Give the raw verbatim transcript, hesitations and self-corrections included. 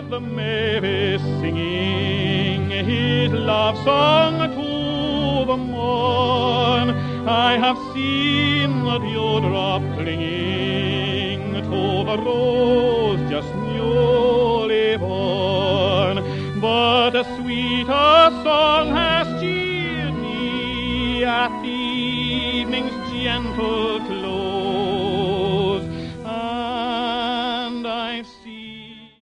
the mavis singing his love song to the morn. I have seen the dewdrop clinging to the rose just newly born, but a sweeter song has cheered me at the evening's gentle close.